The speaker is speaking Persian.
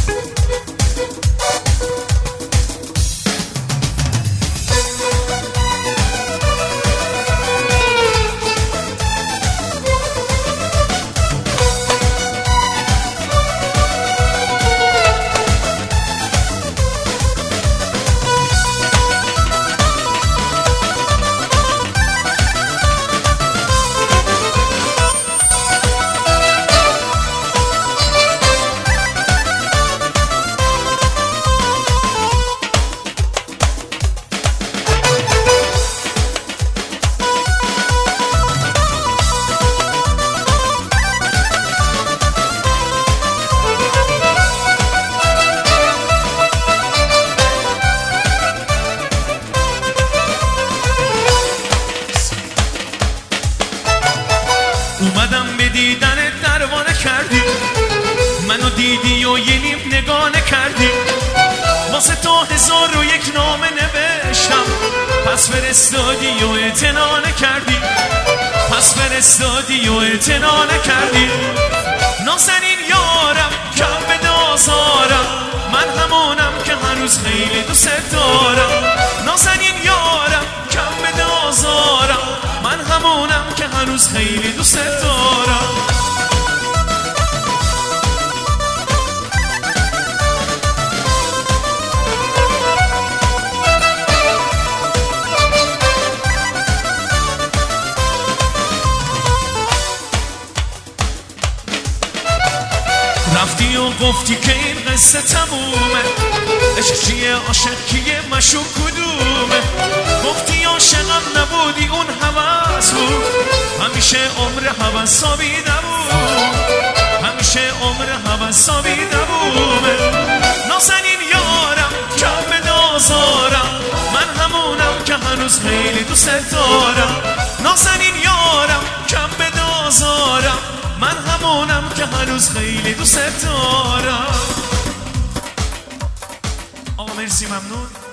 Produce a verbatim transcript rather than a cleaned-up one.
اومدم به دیدنت درمانه کردی، منو دیدی و یه نیم نگاه نکردی. واسه تو هزار و یک نامه نوشتم، پس فرستادی و اعتنا نکردی. پس فرستادی و اعتنا نکردی. نازنین یارم کم به دازارم، من همونم که هنوز خیلی دوست دارم. نازنین یارم کم به دازارم، من همونم که هنوز خیلی دوست دارم. رفتی و گفتی که این قصه تمومه، عشق چیه عاشق کیه مشوق کدومه. گفتی عاشقم نبودی اون هوس بود، همیشه عمر هوسابی نبود. همیشه عمر هوسابی نبوده. نازنین یارم کم به دازارم، من همونم که هنوز خیلی دوست دارم. نازنین یارم کم به دازارم، من همونم که هنوز خیلی دوست دارم. آقا مرسی، ممنون.